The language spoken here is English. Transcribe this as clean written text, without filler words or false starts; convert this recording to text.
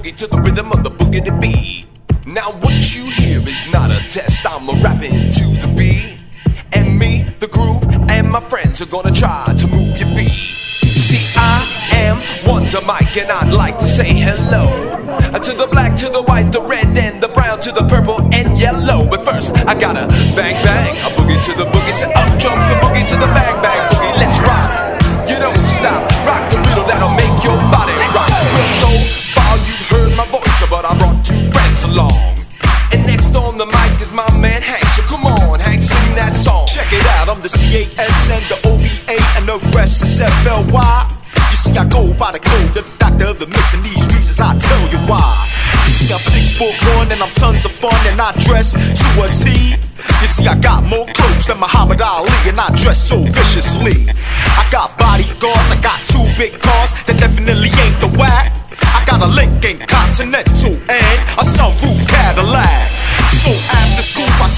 boogie to the rhythm of the boogie to beat. Now what you hear is not a test, I'm a-rapping to the beat. And me, the groove, and my friends are gonna try to move your feet. See, I am Wonder Mike, and I'd like to say hello to the black, to the white, the red, and the brown, to the purple and yellow. But first, I gotta bang bang, a boogie to the boogie, say up jump the boogie to the bang bang boogie. Let's rock, you don't stop, rock the rhythm that'll make your body rock. Well, so far you've heard my voice, but I brought two friends along. And next on the mic is my man Hank, so come on Hank, sing that song. Check it out, I'm the CAS and the OVA, and the rest is FLY. You see I go by the code of the doctor of the mix, and these reasons I tell you why. You see I'm 6'1" and I'm tons of fun, and I dress to a T. You see I got more clothes than Muhammad Ali, and I dress so viciously. I got bodyguards, I got two big cars that definitely ain't the whack. I got a Lincoln Continental and a sunroof Cadillac. So after school I